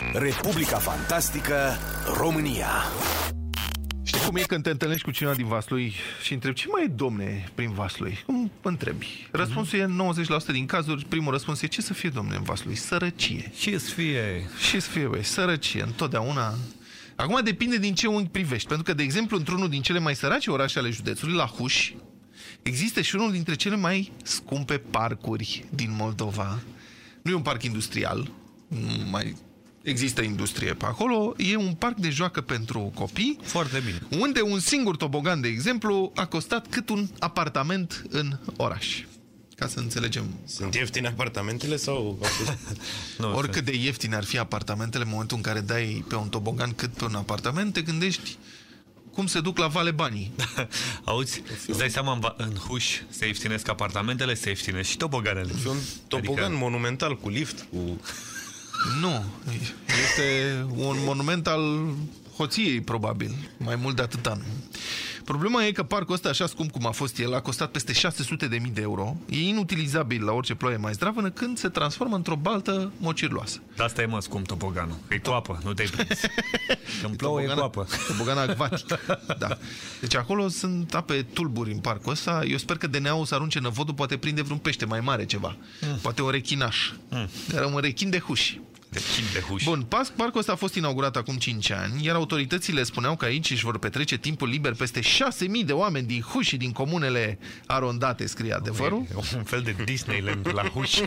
Republica Fantastică România. Știi cum e când te întâlnești cu cineva din Vaslui și întrebi ce mai e, domne, prin Vaslui? Cum întrebi? Răspunsul e în 90% din cazuri, primul răspuns e ce să fie, domne, în Vaslui? Sărăcie. Ce să fie? Ce să fie, băi? Sărăcie, întotdeauna. Acum depinde din ce unghi privești, pentru că, de exemplu, într-unul din cele mai sărace orașe ale județului, la Huși, există și unul dintre cele mai scumpe parcuri din Moldova. Nu e un parc industrial, mai există industrie pe acolo, e un parc de joacă pentru copii. Foarte bine. Unde un singur tobogan, de exemplu, a costat cât un apartament în oraș. Ca să înțelegem. Sunt ieftine apartamentele sau... Oricât de ieftine ar fi apartamentele, în momentul în care dai pe un tobogan cât pe un apartament, te gândești cum se duc la vale banii. Auzi, îți dai seama, în Huși se ieftinesc apartamentele, se ieftinesc și toboganele. Și un tobogan monumental cu lift, cu... Nu, este un monument al hoției, probabil. Mai mult de atâta nu. Problema e că parcul ăsta, așa scump cum a fost el, a costat peste 600.000 de euro. E inutilizabil la orice ploaie mai zdravănă când se transformă într-o baltă mocirloasă. De asta e, mă, scump toboganul. Că e cu apă, nu te-ai prins. Când plouă e cu apă. Tobogan acvatic. Da. Deci acolo sunt ape tulburi în parcul ăsta. Eu sper că DNA-ul să arunce năvodul, poate prinde vreun pește mai mare ceva. Poate un rechinaș. Era un rechin de Huși. Bun, parcul ăsta a fost inaugurat acum 5 ani, iar autoritățile spuneau că aici își vor petrece timpul liber peste 6.000 de oameni din Huși și din comunele arondate, scrie Adevărul. Un fel de Disneyland la Huși.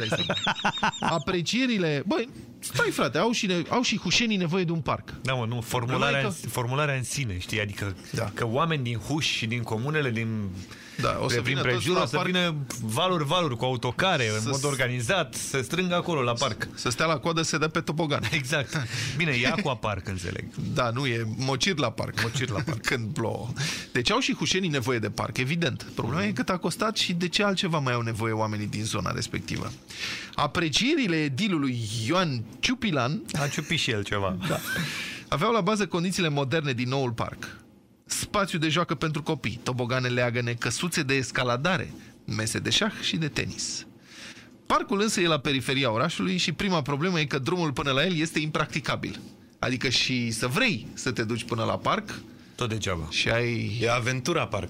Aprecierile... Băi, stai, frate, au și hușenii nevoie de un parc. Da, mă, nu, formularea în sine, știi? Adică că oameni din Huși și din comunele din... Da, o să vină prejur, o să vină valuri cu autocare, în mod organizat, să strângă acolo la parc. Să stea la coadă, să dea pe tobogan. Exact. Bine, e aquapark, înțeleg. Da, nu, e mocir la parc. Mocir la parc. Când plouă. Deci au și hușenii nevoie de parc, evident. Problema e cât a costat și de ce altceva mai au nevoie oamenii din zona respectivă. Aprecierile edilului Ioan Ciupilan... A ciupit și el ceva. Da. Aveau la bază condițiile moderne din noul parc. Spațiu de joacă pentru copii, tobogane leagăne, căsuțe de escaladare, mese de șah și de tenis. Parcul însă e la periferia orașului și prima problemă e că drumul până la el este impracticabil. Adică și să vrei să te duci până la parc, tot degeaba. Și ai... E aventura parc.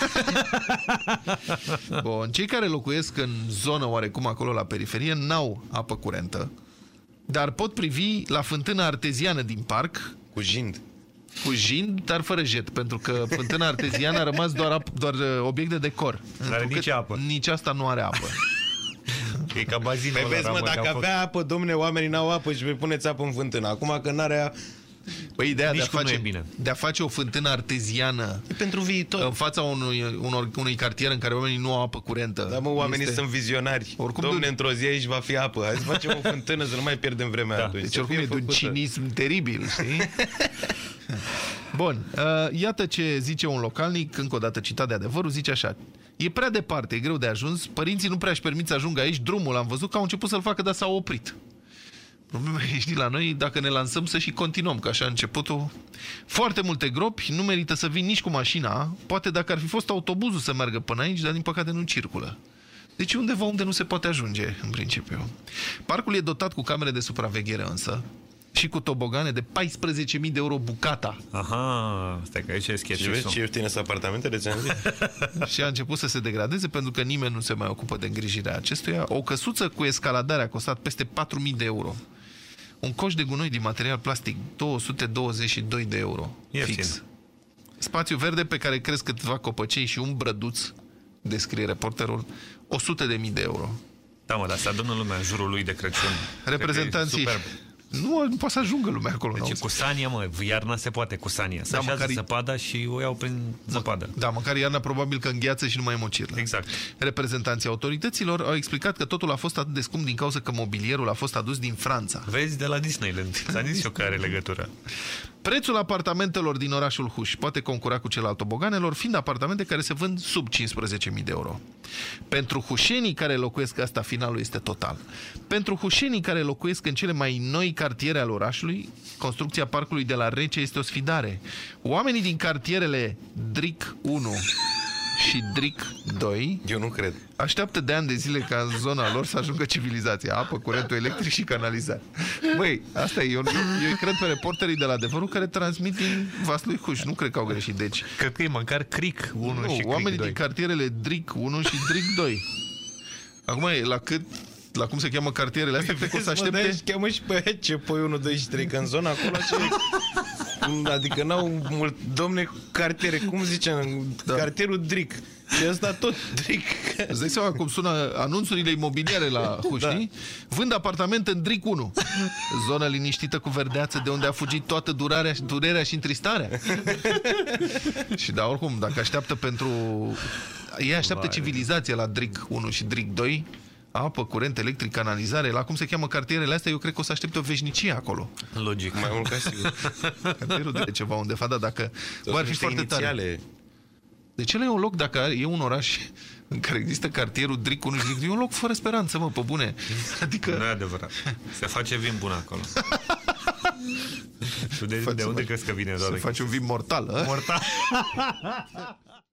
Bun, cei care locuiesc în zonă oarecum acolo la periferie n-au apă curentă, dar pot privi la fântâna arteziană din parc cu jind. Cu jind, dar fără jet, pentru că fântâna arteziană a rămas doar obiect de decor. Nu are nici apă. Nici asta nu are apă. E ca bazinul. Păi vezi, mă, dacă avea apă, domne, oamenii n-au apă și vei puneți apă în fântână. Acum că n-are... Păi ideea de a face o fântână arteziană pentru viitor, în fața unui cartier în care oamenii nu au apă curentă. Da, mă, oamenii sunt vizionari. Oricum, domne, într-o zi aici va fi apă. Hai să facem o fântână să nu mai pierdem vremea atunci. Deci oricum e de un cinism teribil, știi? Bun, iată ce zice un localnic, încă o dată citat de Adevărul, zice așa: e prea departe, e greu de ajuns, părinții nu prea își permit să ajungă aici, drumul am văzut că au început să-l facă, dar s-au oprit. Problema e, știi, la noi, dacă ne lansăm să și continuăm, că așa a începutul. Foarte multe gropi, nu merită să vin nici cu mașina, poate dacă ar fi fost autobuzul să meargă până aici, dar din păcate nu circulă. Deci undeva unde nu se poate ajunge, în principiu. Parcul e dotat cu camere de supraveghere însă și cu tobogane de 14.000 de euro bucata. Aha, stai că aici e sketch. Și vezi ce ieftine sunt apartamentele, ți-am zis? Și a început să se degradeze pentru că nimeni nu se mai ocupă de îngrijirea acestuia. O căsuță cu escaladare a costat peste 4.000 de euro. Un coș de gunoi din material plastic, 222 de euro. Fix. Spațiu verde pe care cresc câteva copăcei și un brăduț, descrie reporterul, 100.000 de euro. Da, mă, dar se adună lumea în jurul lui de Crăciun. Reprezentanții... Nu poate să ajungă lumea acolo. Deci cu sania, mă, iarna se poate cu sania. Să așează zăpada și o iau prin zăpadă. Da, măcar iarna probabil că îngheață și nu mai mocirlă. Exact. Reprezentanții autorităților au explicat că totul a fost atât de scump din cauza că mobilierul a fost adus din Franța. Vezi, de la Disneyland. S-a zis eu că are legătură. Prețul apartamentelor din orașul Huși poate concura cu cel al toboganelor, fiind apartamente care se vând sub 15.000 de euro. Pentru hușenii care locuiesc, asta finalul este total. Pentru hușenii care locuiesc în cele mai noi cartiere ale orașului, construcția parcului de la Rece este o sfidare. Oamenii din cartierele Dric 1 și DRIC 2 Eu nu cred. așteaptă de ani de zile ca în zona lor să ajungă civilizația. Apă, curentul electric și canalizare. Băi, asta e. Eu cred pe reporterii de la Adevărul care transmit din Vaslui Huș. Nu cred că au greșit. Deci, Cred că e măcar CRIC 1 și CRIC oamenii 2. din cartierele DRIC 1 și DRIC 2. Acum e la cum se cheamă cartierele astea, cred că o să aștepte. Vezi, cheamă și pe aia ce pui 1, 2 și 3, că în zona acolo adică n-au mult, domne, cartiere, cum ziceam, cartierul DRIC. Și ăsta tot DRIC. Îți dai seama cum sună anunțurile imobiliare la Huș, știi? Vând apartament în DRIC 1. Zonă liniștită cu verdeață de unde a fugit toată durerea și întristarea. Și da, oricum, dacă așteaptă pentru... Ei așteaptă civilizația la DRIC 1 și DRIC 2, apă, curent electric, canalizare, la cum se cheamă cartierele astea, eu cred că o să aștepte o veșnicie acolo. Logic. Mai mult ca sigur. Cartierul de ceva undeva, dar dacă... Ar fi foarte tare. Deci ăla e un loc, dacă e un oraș în care există cartierul DRIC 1 și DRIC 2, e un loc fără speranță, mă, pe bune. Adică... Nu e adevărat. Se face vin bun acolo. Tu de unde crezi că vine? Să faci un vin mortal, a? Mortal.